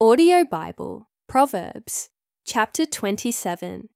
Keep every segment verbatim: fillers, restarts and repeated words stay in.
Audio Bible, Proverbs, chapter twenty-seven.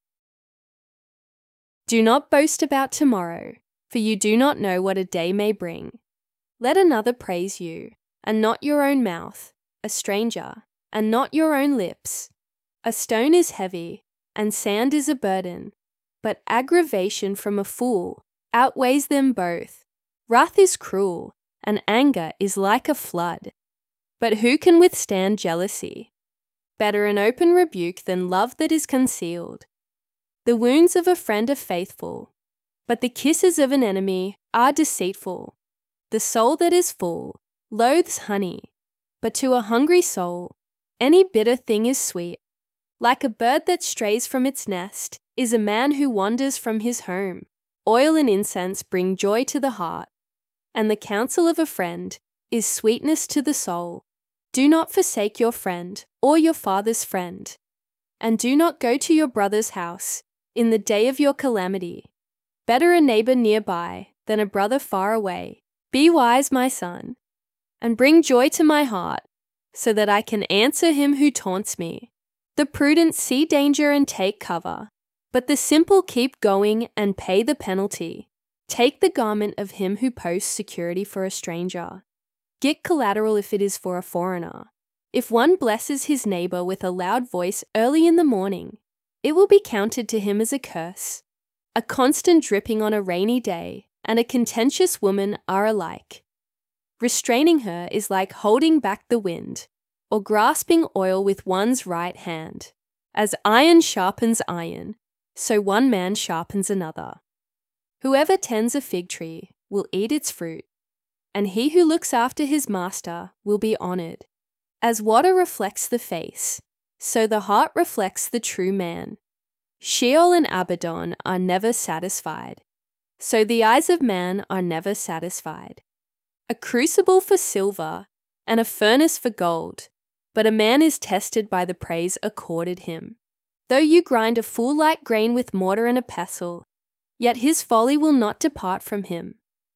Do not boast about tomorrow, for you do not know what a day may bring. Let another praise you, and not your own mouth, a stranger, and not your own lips. A stone is heavy, and sand is a burden, but aggravation from a fool outweighs them both. Wrath is cruel, and anger is like a flood. But who can withstand jealousy? Better an open rebuke than love that is concealed. The wounds of a friend are faithful, but the kisses of an enemy are deceitful. The soul that is full loathes honey, but to a hungry soul any bitter thing is sweet. Like a bird that strays from its nest is a man who wanders from his home. Oil and incense bring joy to the heart, and the counsel of a friend is sweetness to the soul. Do not forsake your friend or your father's friend, and do not go to your brother's house in the day of your calamity. Better a neighbor nearby than a brother far away. Be wise, my son, and bring joy to my heart, so that I can answer him who taunts me. The prudent see danger and take cover, but the simple keep going and pay the penalty. Take the garment of him who posts security for a stranger. Get collateral if it is for a foreigner. If one blesses his neighbor with a loud voice early in the morning, it will be counted to him as a curse. A constant dripping on a rainy day and a contentious woman are alike. Restraining her is like holding back the wind, or grasping oil with one's right hand. As iron sharpens iron, so one man sharpens another. Whoever tends a fig tree will eat its fruit, and he who looks after his master will be honored. As water reflects the face, so the heart reflects the true man. Sheol and Abaddon are never satisfied, so the eyes of man are never satisfied. A crucible for silver and a furnace for gold, but a man is tested by the praise accorded him. Though you grind a fool like grain with mortar and a pestle, yet his folly will not depart from him.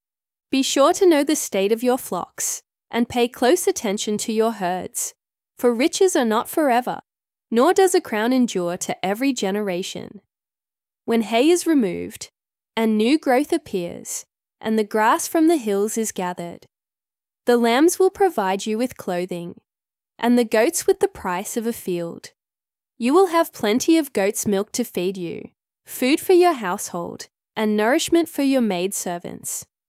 Be sure to know the state of your flocks, and pay close attention to your herds, for riches are not forever, nor does a crown endure to every generation. When hay is removed, and new growth appears, and the grass from the hills is gathered, the lambs will provide you with clothing, and the goats with the price of a field. You will have plenty of goat's milk to feed you, food for your household, and nourishment for your maidservants.